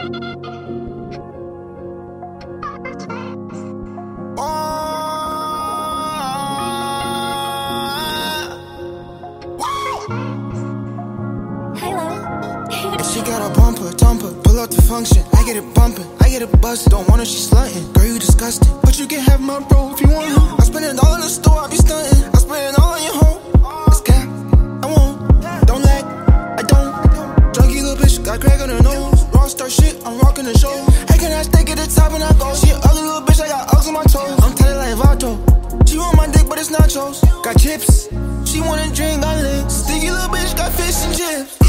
She got a bumper, thumper, pull up the function. I get it bumping, I get it busted. Don't want her, she slutting. Girl, you disgusting, but you can have my bro if you want him. I spend it all in the store, I be stunting. I spend it all on your home. It's cap, I won't. Don't lag, I don't. Junkie little bitch, got crack on her nose. Raw star shit, I'm rocking the show. Hey, can I stick at the top and I go? She an ugly little bitch, I got Uggs on my toes. I'm tight like Vato. She want my dick, but it's nachos. Got chips, she wanna drink, got lips. Sticky little bitch, got fish and chips.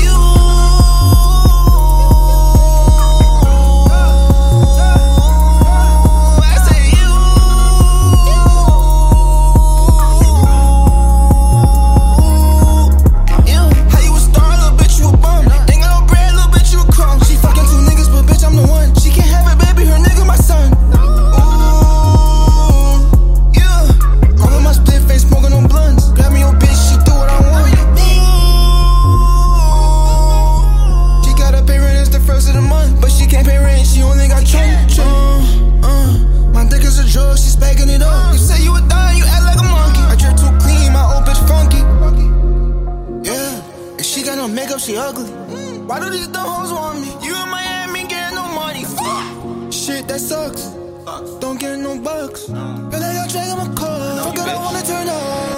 Makeup, she ugly. Why do these dumb hoes want me? You in Miami getting no money. Shit, that sucks. Don't get no bucks. Girl, I got drag on my car. Fuck it, I wanna turn up.